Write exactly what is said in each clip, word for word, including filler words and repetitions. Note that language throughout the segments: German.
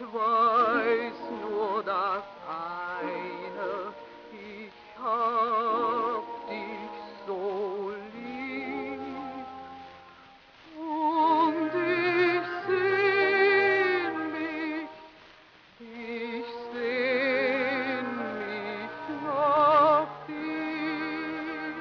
weiß nur das eine, ich hab dich so lieb. Und ich sehn mich, ich sehn mich nach dir.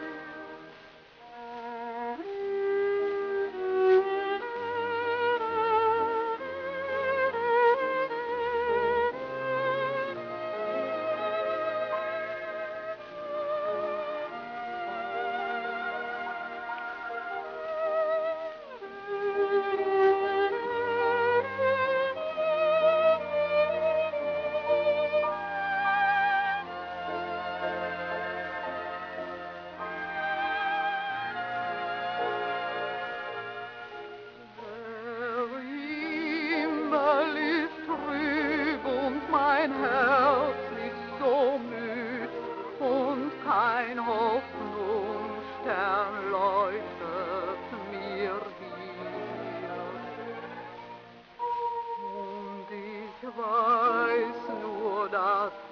Mein Herz ist so müd und kein Hoffnungsstern leuchtet mir hier. Und ich weiß nur, dass